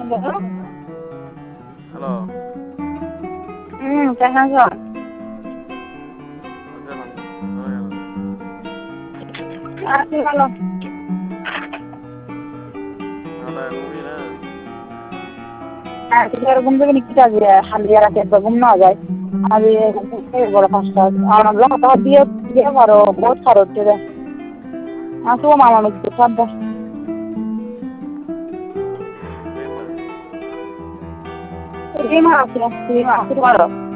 Hello. কেমন আছো? আছি আলহামদুলিল্লাহ। আছি ভালো। তুমি ঘুমিয়ে না? ঘুম থেকে নিতে আসবে হালিয়ে রাখে একবার ঘুম না যায় আমি বড় পাঁচটা আমার দিয়ে দিয়ে পারো বহুত খারাপ হচ্ছে রে আসবো মামা মধ্যে সাবধান রিমা আছে রিমা আসতে পারো